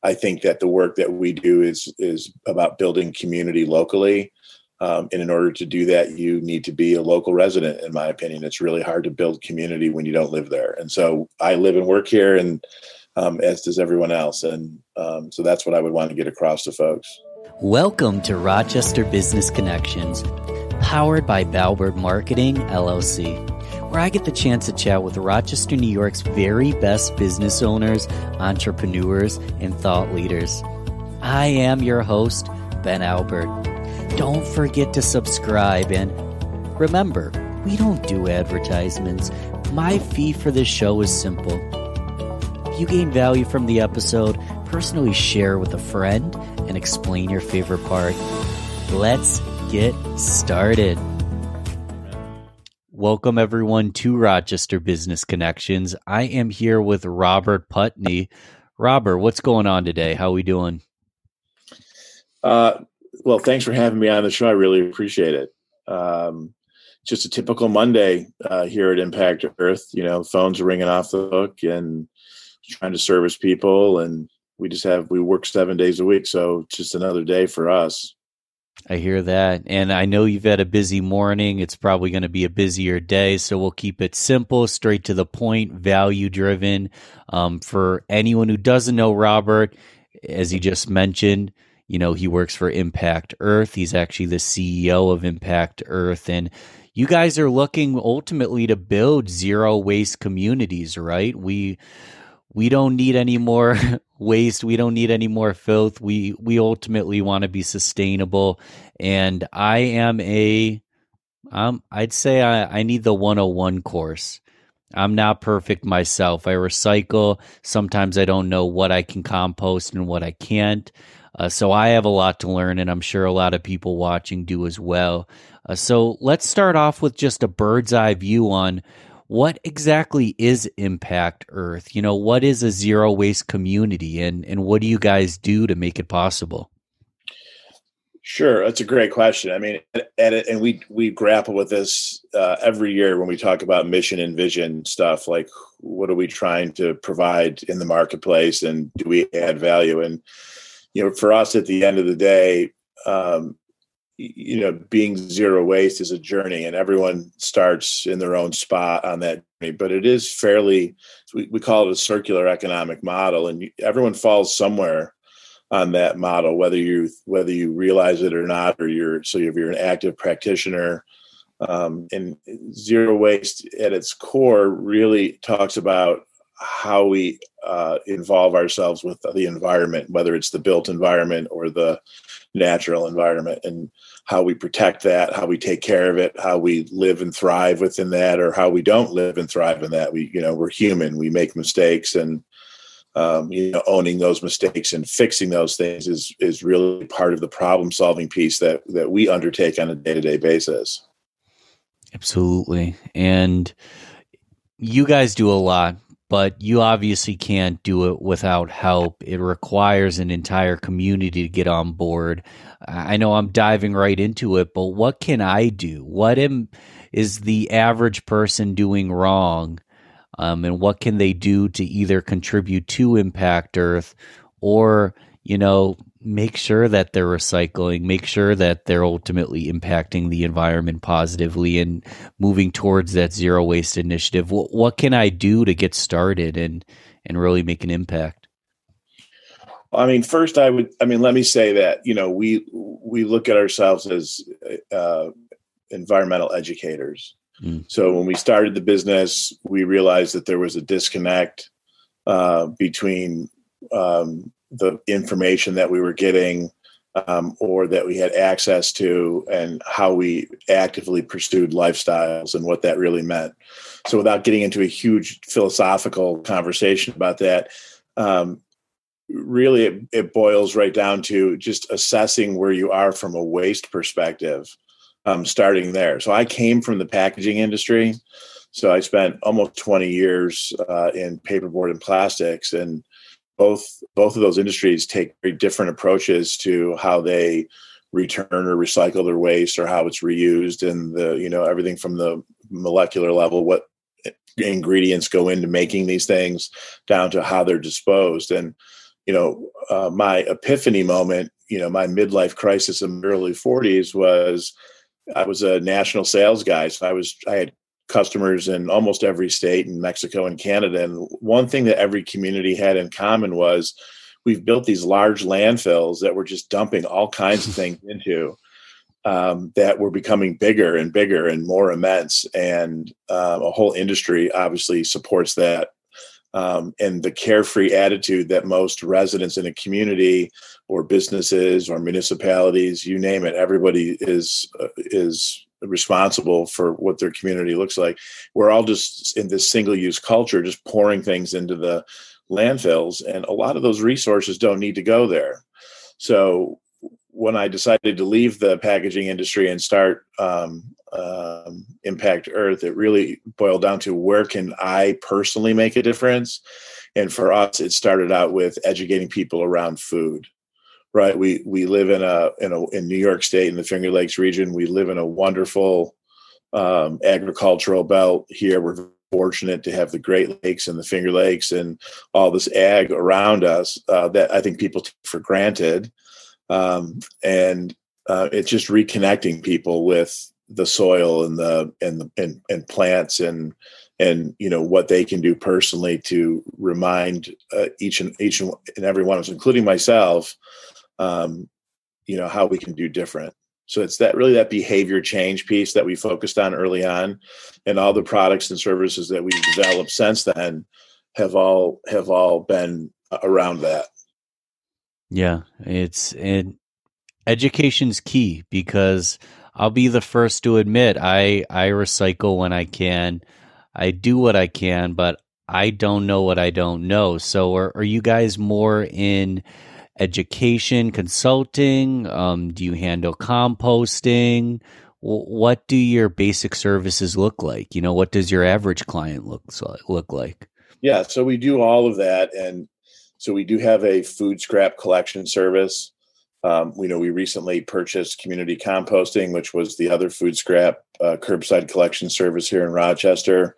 I think that the work that we do is about building community locally. And in order to do that, you need to be a local resident, in my opinion. It's really hard to build community when you don't live there. And so I live and work here, and as does everyone else. And so that's what I would want to get across to folks. Welcome to Rochester Business Connections, powered by Balbert Marketing, LLC, where I get the chance to chat with Rochester, New York's very best business owners, entrepreneurs, and thought leaders. I am your host, Ben Albert. Don't forget to subscribe, and remember, we don't do advertisements. My fee for this show is simple. If you gain value from the episode, personally share with a friend and explain your favorite part. Let's get started. Welcome everyone to Rochester Business Connections. I am here with Robert Putney. Robert, what's going on today? How are we doing? Well, thanks for having me on the show. I really appreciate it. Just a typical Monday here at Impact Earth. You know, phones are ringing off the hook and trying to service people, and we work 7 days a week, so it's just another day for us. I hear that, and I know you've had a busy morning. It's probably going to be a busier day, so we'll keep it simple, straight to the point, value-driven. For anyone who doesn't know Robert, as he just mentioned, you know, he works for Impact Earth. He's actually the CEO of Impact Earth, and you guys are looking ultimately to build zero-waste communities, right? We don't need any more waste. We don't need any more filth. We ultimately want to be sustainable. And I'd say I need the 101 course. I'm not perfect myself. I recycle. Sometimes I don't know what I can compost and what I can't. So I have a lot to learn, and I'm sure a lot of people watching do as well. So let's start off with just a bird's eye view on what exactly is Impact Earth? You know, what is a zero waste community, and what do you guys do to make it possible? Sure, that's a great question. I mean, and we grapple with this every year when we talk about mission and vision stuff. Like, what are we trying to provide in the marketplace, and do we add value? And you know, for us, at the end of the day, you know, being zero waste is a journey, and everyone starts in their own spot on that journey. But it is we call it a circular economic model, and everyone falls somewhere on that model, whether you realize it or not, or if you're an active practitioner. And zero waste at its core really talks about how we involve ourselves with the environment, whether it's the built environment or the natural environment, and how we protect that, how we take care of it, how we live and thrive within that, or how we don't live and thrive in that. We're human. We make mistakes, and owning those mistakes and fixing those things is really part of the problem solving piece that we undertake on a day-to-day basis. Absolutely. And you guys do a lot, but you obviously can't do it without help. It requires an entire community to get on board. I know I'm diving right into it, but what can I do? Is the average person doing wrong? And what can they do to either contribute to Impact Earth or, you know, make sure that they're recycling, make sure that they're ultimately impacting the environment positively and moving towards that zero waste initiative? What can I do to get started and really make an impact? I mean, first let me say that, you know, we look at ourselves as environmental educators. So when we started the business, we realized that there was a disconnect between the information that we were getting or that we had access to, and how we actively pursued lifestyles and what that really meant. So without getting into a huge philosophical conversation about that, really it boils right down to just assessing where you are from a waste perspective, starting there. So I came from the packaging industry. So I spent almost 20 years in paperboard and plastics, and both of those industries take very different approaches to how they return or recycle their waste, or how it's reused, and everything from the molecular level, what ingredients go into making these things, down to how they're disposed. And my epiphany moment, my midlife crisis in the early 40s was I was a national sales guy. So I had customers in almost every state in Mexico and Canada. And one thing that every community had in common was we've built these large landfills that we're just dumping all kinds of things into, that were becoming bigger and bigger and more immense. And a whole industry obviously supports that. And the carefree attitude that most residents in a community or businesses or municipalities, you name it, everybody is responsible for what their community looks like. We're all just in this single-use culture, just pouring things into the landfills, and a lot of those resources don't need to go there. So when I decided to leave the packaging industry and start Impact Earth, it really boiled down to where can I personally make a difference? And for us, it started out with educating people around food. Right, we live in New York State in the Finger Lakes region. We live in a wonderful agricultural belt here. We're fortunate to have the Great Lakes and the Finger Lakes and all this ag around us that I think people take for granted. And it's just reconnecting people with the soil and plants and what they can do personally to remind each and every one of us, including myself, how we can do different. So it's that behavior change piece that we focused on early on, and all the products and services that we've developed since then have all been around that. Yeah, education's key, because I'll be the first to admit I recycle when I can. I do what I can, but I don't know what I don't know. So are you guys more in education, consulting? Do you handle composting? What do your basic services look like? What does your average client look like? Yeah, so we do all of that. And so we do have a food scrap collection service. We recently purchased Community Composting, which was the other food scrap curbside collection service here in Rochester.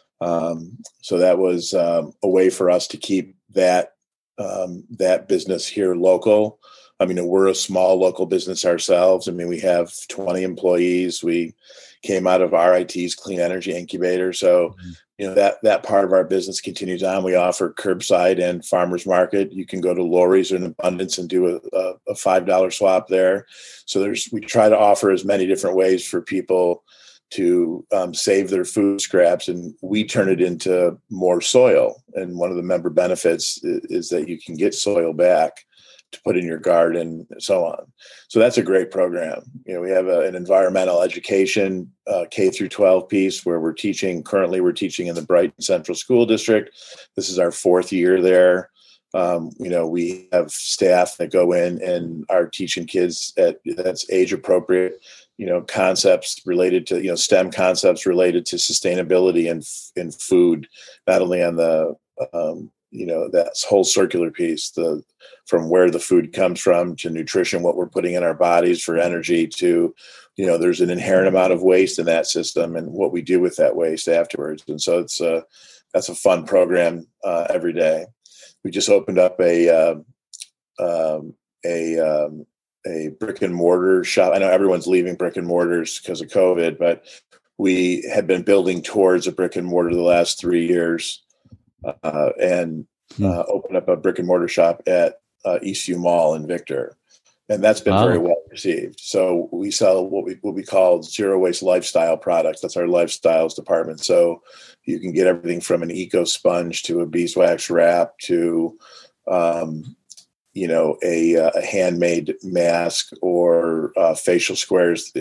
So that was a way for us to keep that business here local. We're a small local business ourselves. We have 20 employees. We came out of RIT's Clean Energy Incubator. So, that part of our business continues on. We offer curbside and farmers market. You can go to Lori's or an Abundance and do a $5 swap there. So we try to offer as many different ways for people to save their food scraps, and we turn it into more soil. And one of the member benefits is that you can get soil back to put in your garden and so on. So that's a great program. We have an environmental education K through 12 piece where currently we're teaching in the Brighton Central School District. This is our 4th year there. We have staff that go in and are teaching kids that's age appropriate, concepts related to, STEM concepts related to sustainability in food, not only on the, that whole circular piece, from where the food comes from to nutrition, what we're putting in our bodies for energy to, there's an inherent amount of waste in that system and what we do with that waste afterwards. And so that's a fun program every day. We just opened up a brick and mortar shop. I know everyone's leaving brick and mortars because of COVID, but we had been building towards a brick and mortar the last 3 years, and opened up a brick and mortar shop at Eastview Mall in Victor. And that's been very well received. So we sell what we call zero waste lifestyle products. That's our lifestyles department. So you can get everything from an eco sponge to a beeswax wrap to, a handmade mask or facial squares.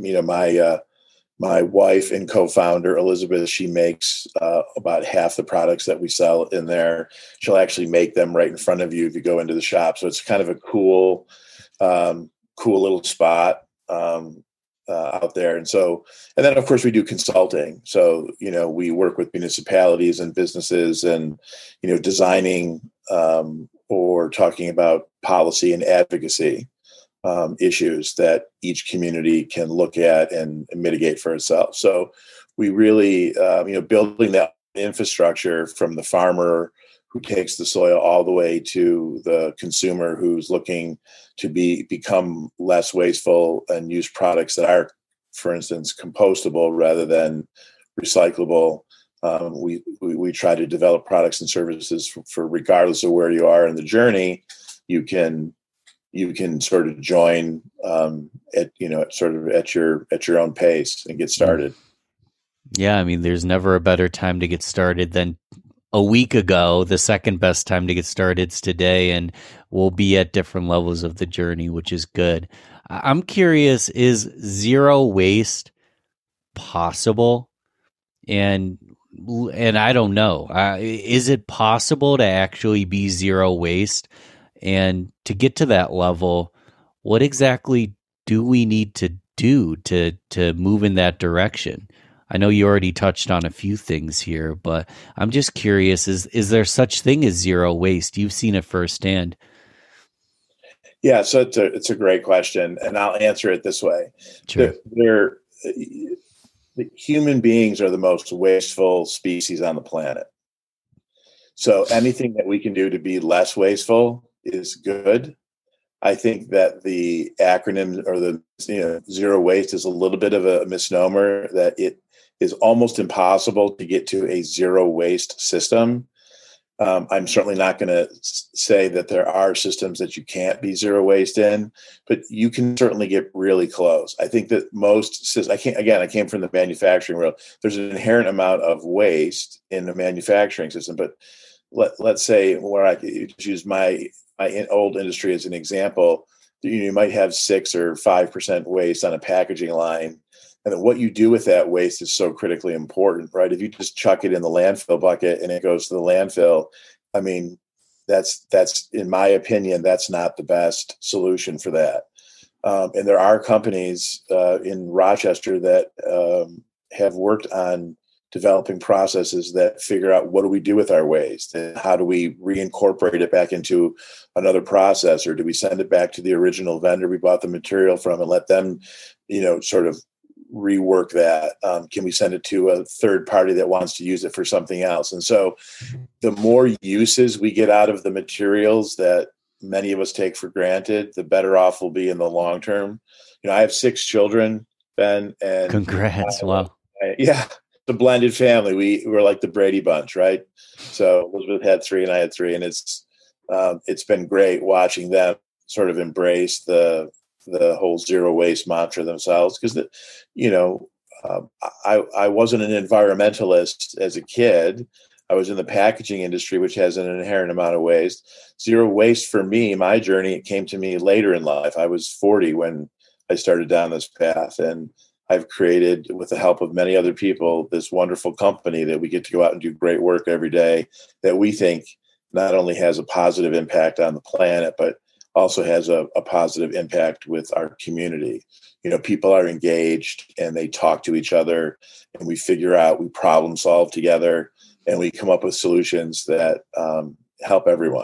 My wife and co-founder, Elizabeth, she makes about half the products that we sell in there. She'll actually make them right in front of you if you go into the shop. So it's kind of a cool little spot out there. And then of course we do consulting. So, we work with municipalities and businesses and, designing or talking about policy and advocacy issues that each community can look at and mitigate for itself. So we really, building that infrastructure from the farmer who takes the soil all the way to the consumer who's looking to become less wasteful and use products that are, for instance, compostable rather than recyclable. We try to develop products and services for regardless of where you are in the journey, you can sort of join at your own pace and get started. Yeah, I mean, there's never a better time to get started than a week ago. The second best time to get started is today, and we'll be at different levels of the journey, which is good. I'm curious, is zero waste possible? And I don't know. Is it possible to actually be zero waste? And to get to that level, what exactly do we need to do to move in that direction? I know you already touched on a few things here, but I'm just curious, is there such thing as zero waste? You've seen it firsthand. Yeah, so it's a great question, and I'll answer it this way. Sure. Human beings are the most wasteful species on the planet. So anything that we can do to be less wasteful is good. I think that the acronym or the zero waste is a little bit of a misnomer, that it is almost impossible to get to a zero waste system. I'm certainly not going to say that there are systems that you can't be zero waste in, but you can certainly get really close. I think that I came from the manufacturing world. There's an inherent amount of waste in the manufacturing system, but let's say, where I could use my old industry as an example, you might have 6 or 5% waste on a packaging line. And what you do with that waste is so critically important, right? If you just chuck it in the landfill bucket and it goes to the landfill, I mean, that's in my opinion, that's not the best solution for that. And there are companies in Rochester that have worked on developing processes that figure out, what do we do with our waste and how do we reincorporate it back into another process, or do we send it back to the original vendor we bought the material from and let them, sort of rework that? Can we send it to a third party that wants to use it for something else? And so the more uses we get out of the materials that many of us take for granted, the better off we'll be in the long term. I have 6 children, Ben, and congrats. Wow. Yeah. The blended family. We're like the Brady Bunch, right? So Elizabeth had 3 and I had 3, and it's been great watching them sort of embrace the whole zero waste mantra themselves, because I wasn't an environmentalist as a kid. I was in the packaging industry, which has an inherent amount of waste. Zero waste for me, my journey, it came to me later in life. I was 40 when I started down this path, and I've created, with the help of many other people, this wonderful company that we get to go out and do great work every day that we think not only has a positive impact on the planet, but also has a positive impact with our community. People are engaged and they talk to each other, and we problem solve together, and we come up with solutions that help everyone.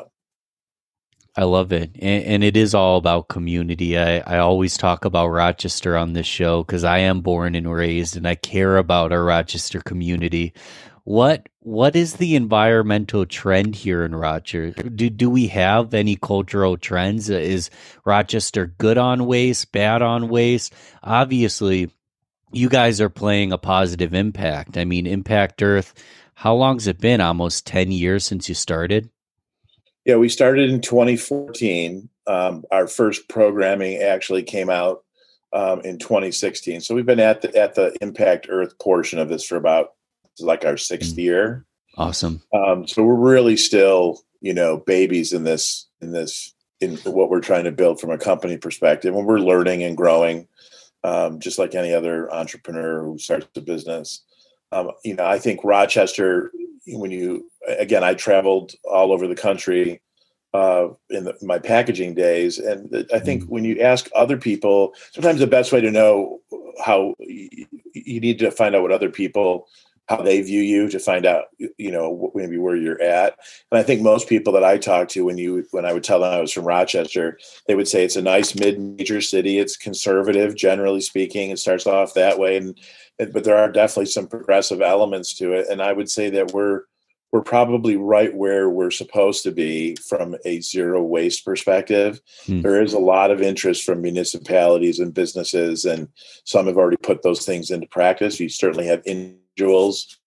I love it. And it is all about community. I always talk about Rochester on this show because I am born and raised, and I care about our Rochester community. What is the environmental trend here in Rochester? Do we have any cultural trends? Is Rochester good on waste, bad on waste? Obviously, you guys are playing a positive impact. I mean, Impact Earth, how long's it been? Almost 10 years since you started? Yeah, we started in 2014. Our first programming actually came out in 2016. So we've been at the Impact Earth portion of this for about, like, our 6th year. Awesome. So we're really still, babies in what we're trying to build from a company perspective, and we're learning and growing, just like any other entrepreneur who starts a business. I think Rochester, I traveled all over the country in my packaging days. And I think when you ask other people, sometimes the best way to know how you need to find out what other people, how they view you, to find out, maybe where you're at. And I think most people that I talk to, when I would tell them I was from Rochester, they would say it's a nice mid-major city. It's conservative, generally speaking. It starts off that way. But there are definitely some progressive elements to it. And I would say that we're we're probably right where we're supposed to be from a zero waste perspective. Hmm. There is a lot of interest from municipalities and businesses, and some have already put those things into practice. You certainly have individuals.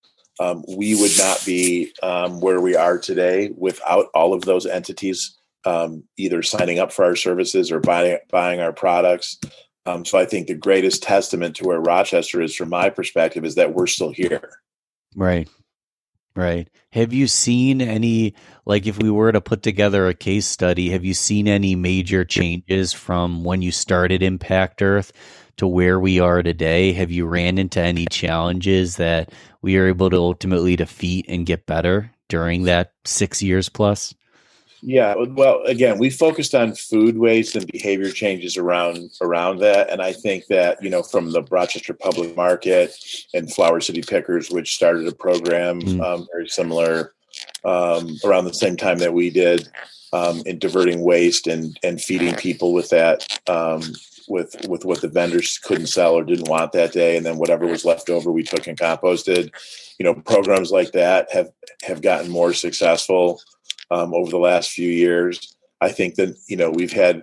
We would not be where we are today without all of those entities either signing up for our services or buying our products. So I think the greatest testament to where Rochester is, from my perspective, is that we're still here. Right. Right. Have you seen any, like if we were to put together a case study, have you seen any major changes from when you started Impact Earth to where we are today? Have you ran into any challenges that we are able to ultimately defeat and get better during that 6 years plus? Yeah, well, again, we focused on food waste and behavior changes around that, and I think that from the Rochester Public Market and Flower City Pickers, which started a program very similar around the same time that we did, in diverting waste and feeding people with that, with what the vendors couldn't sell or didn't want that day, and then whatever was left over we took and composted. Programs like that have gotten more successful over the last few years. I think that we've had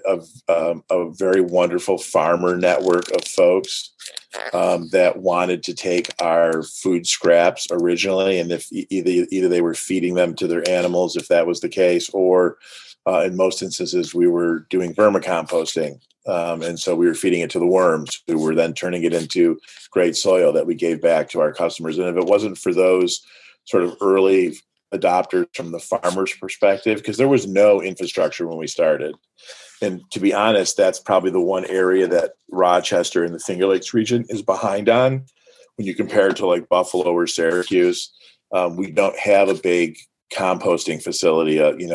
a very wonderful farmer network of folks that wanted to take our food scraps originally, and if either they were feeding them to their animals, if that was the case, or in most instances we were doing vermicomposting, and so we were feeding it to the worms, who were then turning it into great soil that we gave back to our customers. And if it wasn't for those sort of early adopters from the farmer's perspective, because there was no infrastructure when we started. And to be honest, that's probably the one area that Rochester and the Finger Lakes region is behind on when you compare it to like Buffalo or Syracuse. We don't have a big composting facility,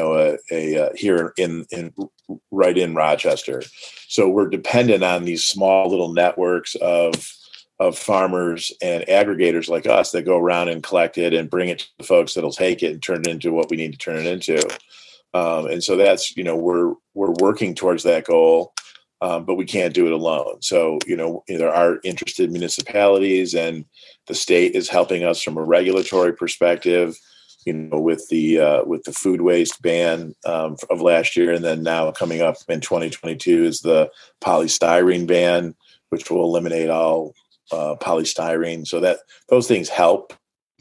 here in right in Rochester. So we're dependent on these small little networks of farmers and aggregators like us that go around and collect it and bring it to the folks that'll take it and turn it into what we need to turn it into. And so that's, we're working towards that goal, but we can't do it alone. So, there are interested municipalities, and the state is helping us from a regulatory perspective, with the food waste ban of last year. And then now coming up in 2022 is the polystyrene ban, which will eliminate all polystyrene, so that those things help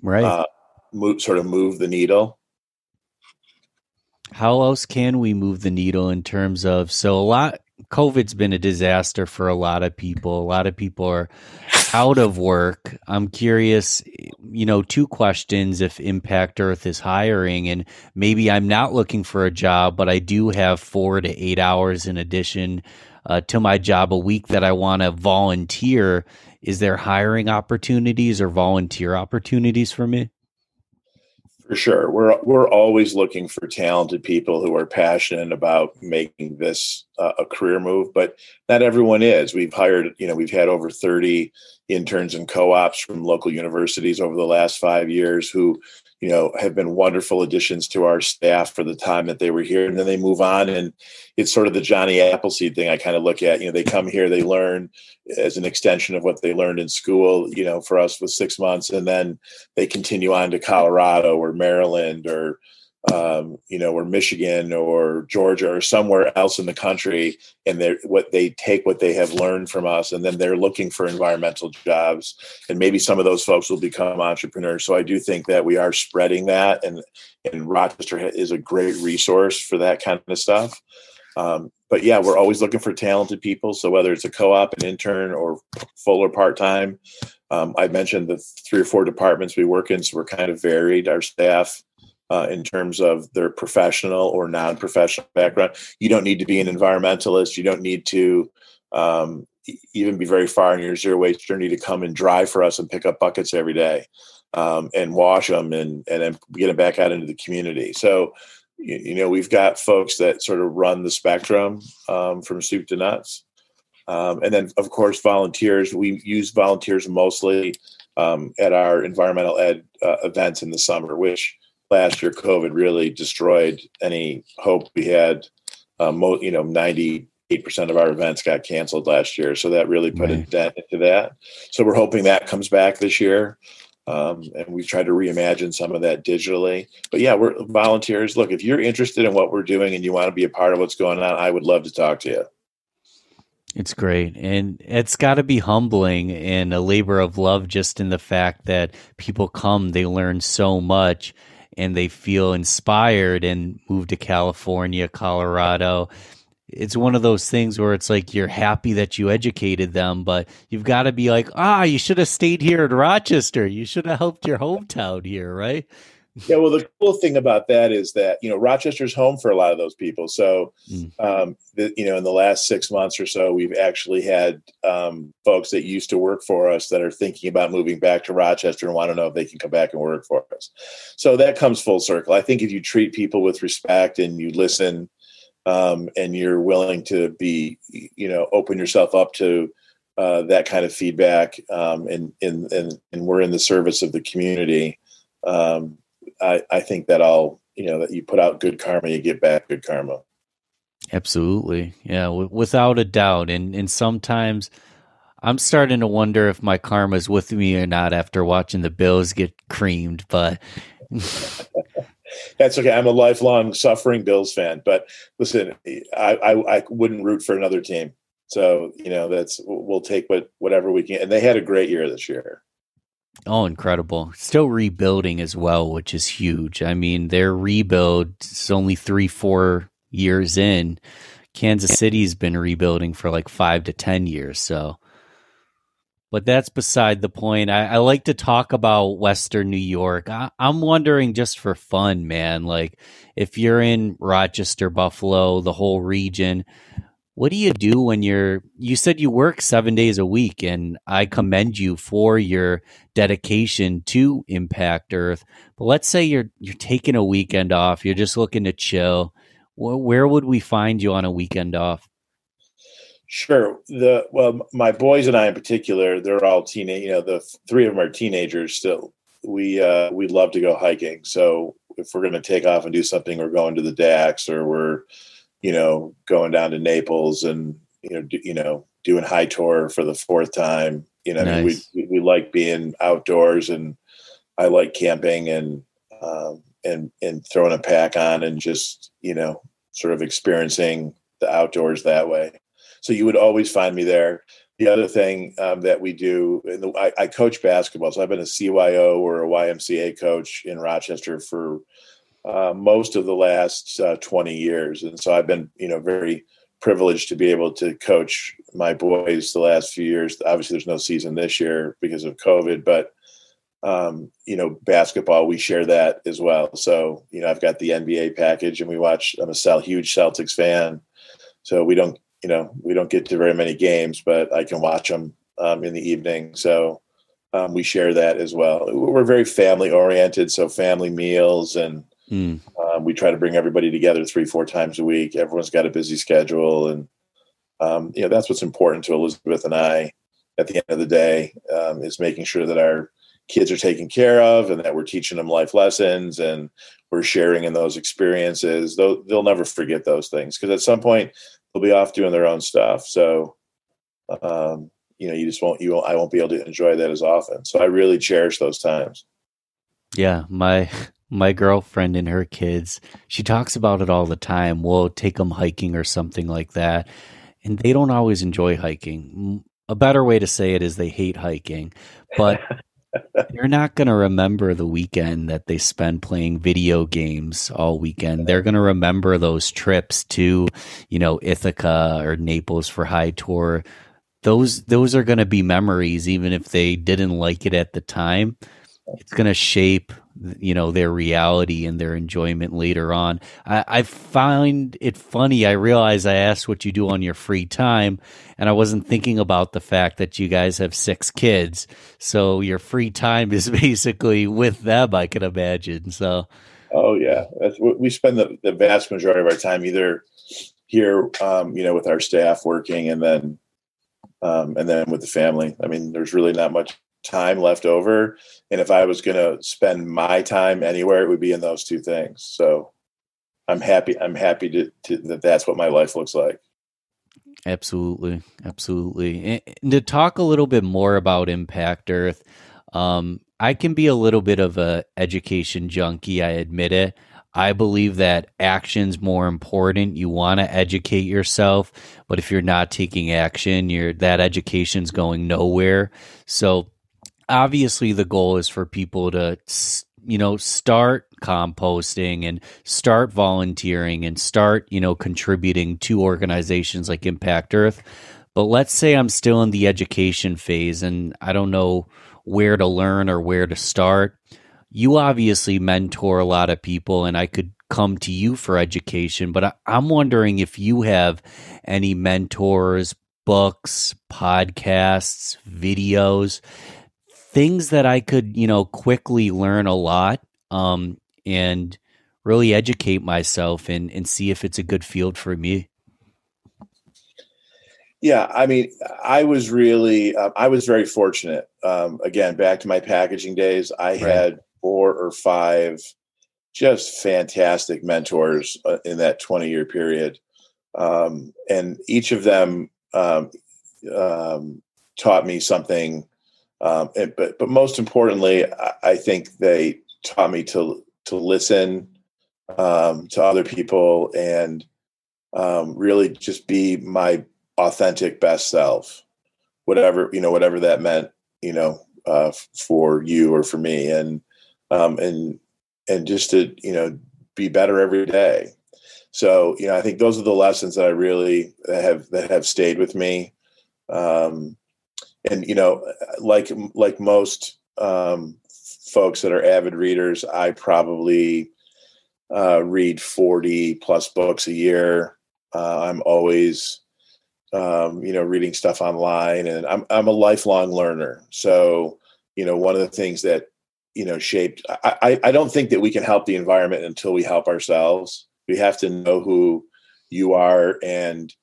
move the needle. How else can we move the needle in terms of, COVID's been a disaster for a lot of people. A lot of people are out of work. I'm curious, two questions: if Impact Earth is hiring, and maybe I'm not looking for a job, but I do have 4 to 8 hours in addition to my job a week that I want to volunteer. Is there hiring opportunities or volunteer opportunities for me? For sure. We're always looking for talented people who are passionate about making this a career move, but not everyone is. We've had over 30 interns and co-ops from local universities over the last 5 years who, have been wonderful additions to our staff for the time that they were here. And then they move on, and it's sort of the Johnny Appleseed thing I kind of look at. They come here, they learn as an extension of what they learned in school, for us with 6 months, and then they continue on to Colorado or Maryland or or Michigan or Georgia or somewhere else in the country, and they take what they have learned from us, and then they're looking for environmental jobs, and maybe some of those folks will become entrepreneurs. So I do think that we are spreading that, and Rochester is a great resource for that kind of stuff. But yeah, we're always looking for talented people. So whether it's a co-op, an intern, or full or part-time, I mentioned the 3 or 4 departments we work in, so we're kind of varied, our staff, in terms of their professional or non-professional background. You don't need to be an environmentalist. You don't need to even be very far in your zero waste journey to come and drive for us and pick up buckets every day, and wash them and then get them back out into the community. So, we've got folks that sort of run the spectrum from soup to nuts. And then, of course, volunteers. We use volunteers mostly at our environmental ed events in the summer, which last year COVID really destroyed any hope we had. 98% of our events got canceled last year, so that really put a dent into that. So we're hoping that comes back this year. And we try to reimagine some of that digitally. But yeah, we're volunteers. Look, if you're interested in what we're doing and you want to be a part of what's going on, I would love to talk to you. It's great. And it's got to be humbling and a labor of love just in the fact that people come, they learn so much and they feel inspired and move to California, Colorado. It's one of those things where it's like you're happy that you educated them, but you've got to be like, you should have stayed here in Rochester. You should have helped your hometown here, right? Yeah, well, the cool thing about that is that, Rochester's home for a lot of those people. So, in the last 6 months or so, we've actually had folks that used to work for us that are thinking about moving back to Rochester and want to know if they can come back and work for us. So that comes full circle. I think if you treat people with respect and you listen, and you're willing to be, open yourself up to that kind of feedback, and we're in the service of the community. I think that that you put out good karma, you get back good karma. Absolutely. Yeah, without a doubt. And sometimes I'm starting to wonder if my karma's with me or not after watching the Bills get creamed, but that's okay. I'm a lifelong suffering Bills fan, but listen, I wouldn't root for another team. So, we'll take whatever we can. And they had a great year this year. Oh, incredible. Still rebuilding as well, which is huge. I mean, their rebuild is only 3-4 years in. Kansas City's been rebuilding for like 5 to 10 years. So, but that's beside the point. I like to talk about Western New York. I'm wondering, just for fun, man, like if you're in Rochester, Buffalo, the whole region, what do you do when you said you work 7 days a week, and I commend you for your dedication to Impact Earth. But let's say you're taking a weekend off, you're just looking to chill. Where would we find you on a weekend off? Sure. My boys and I in particular, they're all teenage. The three of them are teenagers still. We love to go hiking. So if we're going to take off and do something, we're going to the Dax, or we're going down to Naples and, doing high tour for the fourth time. Nice. We like being outdoors, and I like camping and throwing a pack on and just, sort of experiencing the outdoors that way. So you would always find me there. The other thing that we do, I coach basketball. So I've been a CYO or a YMCA coach in Rochester for most of the last 20 years. And so I've been, very privileged to be able to coach my boys the last few years. Obviously, there's no season this year because of COVID, but, basketball, we share that as well. So, I've got the NBA package, and I'm a huge Celtics fan. So we don't get to very many games, but I can watch them in the evening. So we share that as well. We're very family oriented. So family meals, and we try to bring everybody together 3-4 times a week. Everyone's got a busy schedule. And, that's what's important to Elizabeth and I at the end of the day, is making sure that our kids are taken care of and that we're teaching them life lessons and we're sharing in those experiences. They'll never forget those things, because at some point they'll be off doing their own stuff. So, I won't be able to enjoy that as often. So I really cherish those times. Yeah. My girlfriend and her kids, she talks about it all the time. We'll take them hiking or something like that. And they don't always enjoy hiking. A better way to say it is they hate hiking, but they're not going to remember the weekend that they spend playing video games all weekend. They're going to remember those trips to, Ithaca or Naples for high tour. Those are going to be memories, even if they didn't like it at the time. It's going to shape, their reality and their enjoyment later on. I find it funny. I realize I asked what you do on your free time, and I wasn't thinking about the fact that you guys have 6 kids. So your free time is basically with them, I can imagine. So, oh yeah, we spend the vast majority of our time either here, with our staff working, and then with the family. I mean, there's really not much time left over, and if I was going to spend my time anywhere, it would be in those two things. So I'm happy to that's what my life looks like. Absolutely. And to talk a little bit more about Impact Earth, I can be a little bit of a education junkie, I admit it. I believe that action's more important. You want to educate yourself, but if you're not taking action, that education's going nowhere. So obviously the goal is for people to start composting and start volunteering and start contributing to organizations like Impact Earth. But let's say I'm still in the education phase and I don't know where to learn or where to start. You obviously mentor a lot of people, and I could come to you for education, but I'm wondering if you have any mentors, books, podcasts, videos, things that I could, quickly learn a lot, and really educate myself and see if it's a good field for me. Yeah, I mean, I was very fortunate. Again, back to my packaging days, I had 4 or 5 just fantastic mentors in that 20-year period. And each of them taught me something. But most importantly, I think they taught me to listen to other people and really just be my authentic best self, whatever that meant, for you or for me, and just to, be better every day. So, I think those are the lessons that I really have stayed with me. And, like most folks that are avid readers, I probably read 40 plus books a year. I'm always, reading stuff online, and I'm a lifelong learner. So, one of the things that, shaped, I don't think that we can help the environment until we help ourselves. We have to know who you are. And,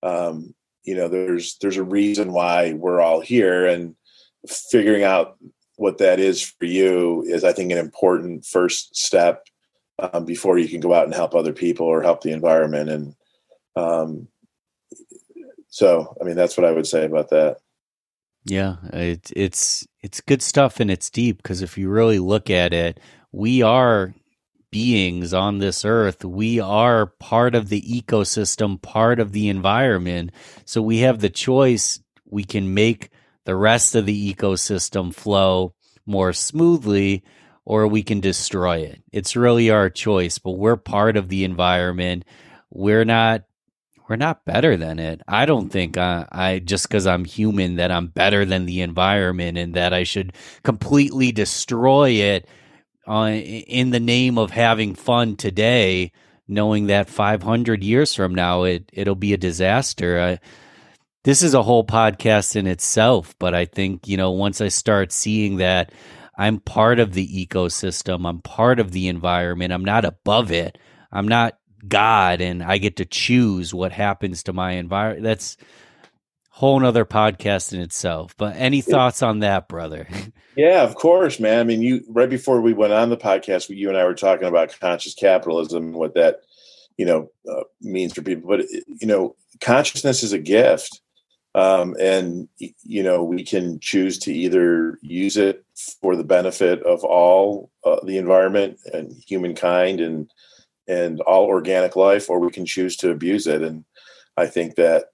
there's a reason why we're all here, and figuring out what that is for you is, I think, an important first step before you can go out and help other people or help the environment. And, so, I mean, that's what I would say about that. Yeah, it's good stuff, and it's deep, because if you really look at it, we are beings on this earth. We are part of the ecosystem, part of the environment. So we have the choice. We can make the rest of the ecosystem flow more smoothly, or we can destroy it. It's really our choice, but we're part of the environment. We're not better than it. I don't think I just because I'm human that I'm better than the environment and that I should completely destroy it in the name of having fun today, knowing that 500 years from now it'll be a disaster. This is a whole podcast in itself, but I think, once I start seeing that I'm part of the ecosystem, I'm part of the environment, I'm not above it, I'm not God, and I get to choose what happens to my environment. That's a whole nother podcast in itself. But any thoughts on that, brother? Yeah, of course, man. I mean, right before we went on the podcast, you and I were talking about conscious capitalism and what that, means for people. But, consciousness is a gift. And, we can choose to either use it for the benefit of all the environment and humankind and all organic life, or we can choose to abuse it. And I think that,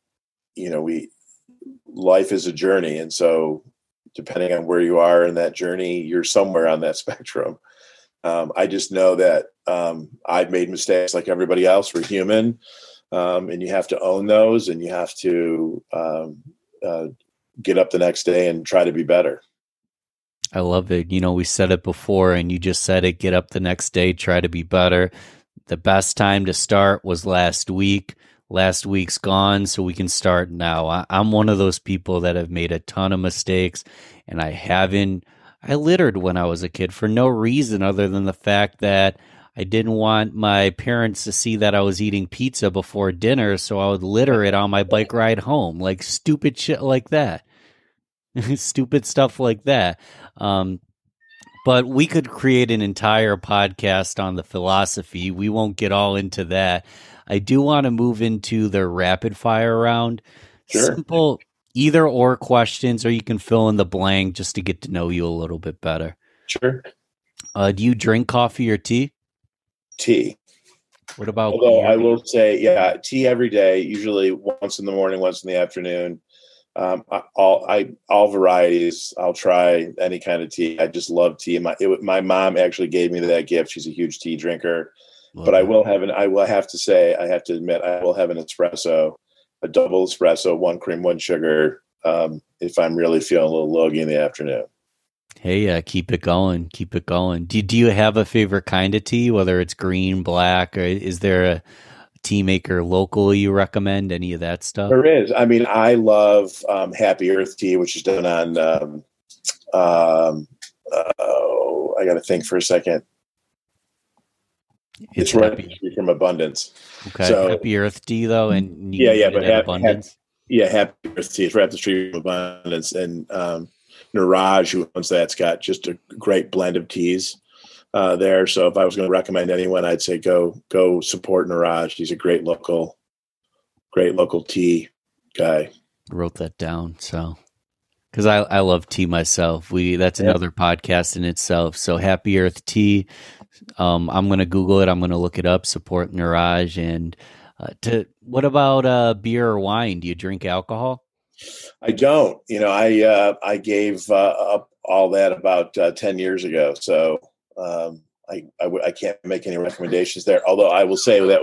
life is a journey. And so depending on where you are in that journey, you're somewhere on that spectrum. I just know that I've made mistakes like everybody else. We're human. And you have to own those, and you have to get up the next day and try to be better. I love it. We said it before, and you just said it, get up the next day, try to be better. The best time to start was last week. Last week's gone, so we can start now. I'm one of those people that have made a ton of mistakes, and I littered when I was a kid for no reason other than the fact that I didn't want my parents to see that I was eating pizza before dinner, so I would litter it on my bike ride home, like stupid shit like that. Stupid stuff like that. But we could create an entire podcast on the philosophy. We won't get all into that. I do want to move into the rapid fire round. Sure. Simple either or questions, or you can fill in the blank just to get to know you a little bit better. Sure. Do you drink coffee or tea? Tea. What about Although beer? I will say, yeah, tea every day, usually once in the morning, once in the afternoon. All varieties. I'll try any kind of tea. I just love tea. My mom actually gave me that gift. She's a huge tea drinker, but Love it. I will have to say, I have to admit, I will have an espresso, a double espresso, one cream, one sugar, if I'm really feeling a little logy in the afternoon. Hey, keep it going. Keep it going. Do you have a favorite kind of tea, whether it's green, black, or is there a tea maker locally you recommend? Any of that stuff? There is. I mean, I love Happy Earth tea, which is done on. I got to think for a second. It's right from Abundance. Okay, So, Happy Earth tea though, and you yeah, can yeah, get but it at Abundance. Happy Earth tea is right up the street from Abundance, and Niraj, who owns that's got just a great blend of teas there. So, if I was going to recommend anyone, I'd say go support Niraj. He's a great local tea guy. Wrote that down. So, because I love tea myself. That's another podcast in itself. So Happy Earth tea. I'm gonna Google it. I'm gonna look it up. Support Niraj. And what about beer or wine? Do you drink alcohol? I don't. I gave up all that about 10 years ago. So I can't make any recommendations there. Although I will say that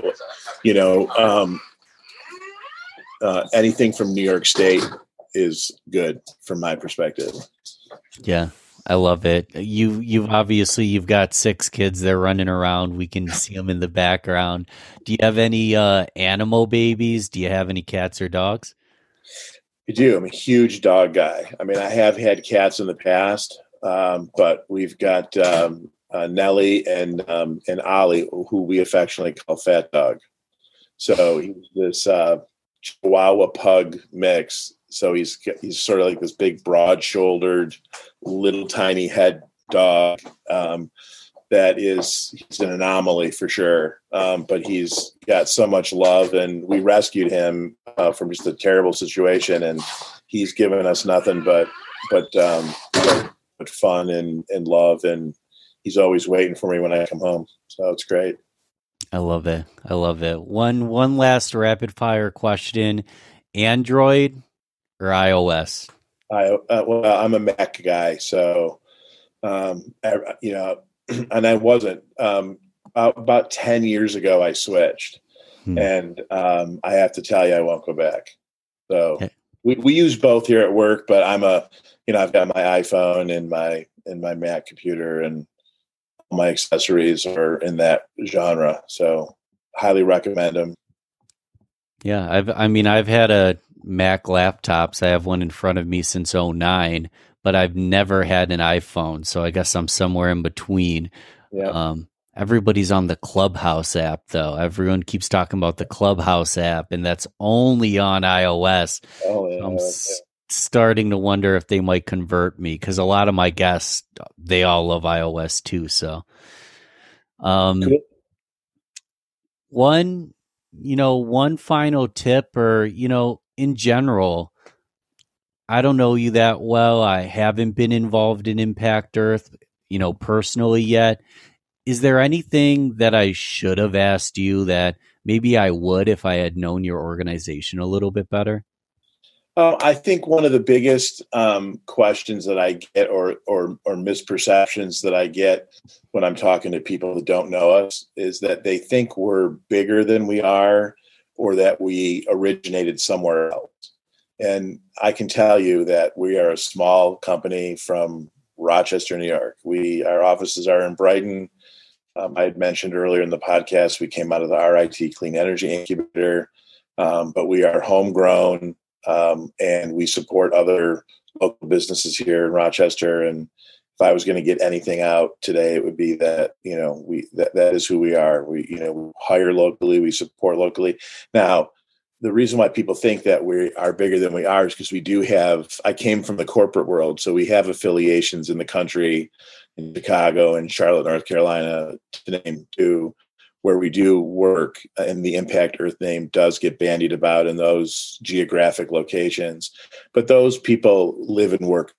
anything from New York State is good from my perspective. Yeah, I love it. You've got 6 kids. They're running around. We can see them in the background. Do you have any animal babies? Do you have any cats or dogs? I do. I'm a huge dog guy. I mean, I have had cats in the past, but we've got Nellie and Ollie, who we affectionately call Fat Dog. So he's this Chihuahua Pug mix. So he's sort of like this big, broad-shouldered, little tiny head dog. He's an anomaly for sure. But he's got so much love, and we rescued him from just a terrible situation, and he's given us nothing but fun and love, and he's always waiting for me when I come home. So it's great. I love it. I love it. One last rapid fire question: Android or iOS? I'm a Mac guy, so and I wasn't. About 10 years ago, I switched, and I have to tell you, I won't go back. So we use both here at work, but I've got my iPhone and my Mac computer, and my accessories are in that genre. So highly recommend them. Yeah, I've had a Mac laptops. I have one in front of me since '09, but I've never had an iPhone. So I guess I'm somewhere in between. Yeah. Everybody's on the Clubhouse app, though. Everyone keeps talking about the Clubhouse app, and that's only on iOS. Oh, yeah. I'm starting to wonder if they might convert me, because a lot of my guests, they all love iOS too. So, Cool. one final tip, or, in general, I don't know you that well. I haven't been involved in Impact Earth, personally yet. Is there anything that I should have asked you that maybe I would if I had known your organization a little bit better? I think one of the biggest questions that I get, or misperceptions that I get when I'm talking to people that don't know us, is that they think we're bigger than we are, or that we originated somewhere else. And I can tell you that we are a small company from Rochester, New York. Our offices are in Brighton. I had mentioned earlier in the podcast, we came out of the RIT Clean Energy Incubator, but we are homegrown. And we support other local businesses here in Rochester. And if I was going to get anything out today, it would be that, that is who we are. We hire locally, we support locally. Now, the reason why people think that we are bigger than we are is because I came from the corporate world. So we have affiliations in the country, in Chicago and Charlotte, North Carolina, to name two, where we do work, and the Impact Earth name does get bandied about in those geographic locations. But those people live and work there.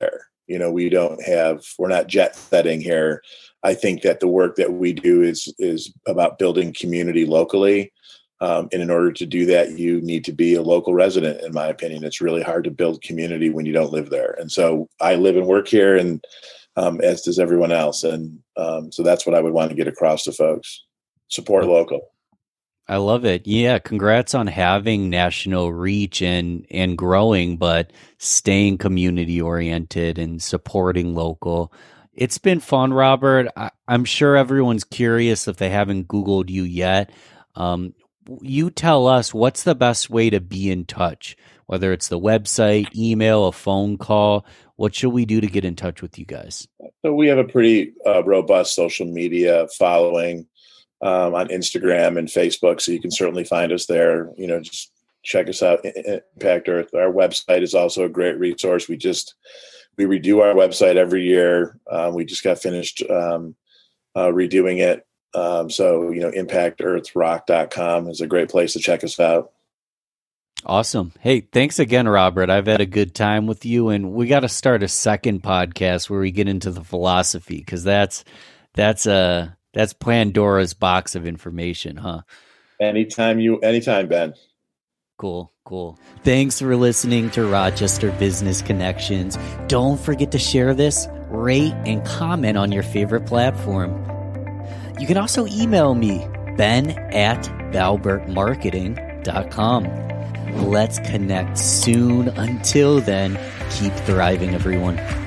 we're not jet setting here. I think that the work that we do is about building community locally. And in order to do that, you need to be a local resident, in my opinion. It's really hard to build community when you don't live there. And so I live and work here, and as does everyone else. And so that's what I would want to get across to folks. Support local. I love it. Yeah. Congrats on having national reach and growing, but staying community oriented and supporting local. It's been fun, Robert. I'm sure everyone's curious if they haven't Googled you yet. You tell us, what's the best way to be in touch, whether it's the website, email, a phone call. What should we do to get in touch with you guys? So we have a pretty robust social media following on Instagram and Facebook. So you can certainly find us there. Just check us out. Impact Earth. Our website is also a great resource. We redo our website every year. We just got finished redoing it. So impactearthrock.com is a great place to check us out. Awesome. Hey, thanks again, Robert. I've had a good time with you, and we got to start a second podcast where we get into the philosophy, because that's Pandora's box of information, huh? Anytime, Ben. Cool. Thanks for listening to Rochester Business Connections. Don't forget to share this, rate, and comment on your favorite platform. You can also email me, ben@valbertmarketing.com. Let's connect soon. Until then, keep thriving, everyone.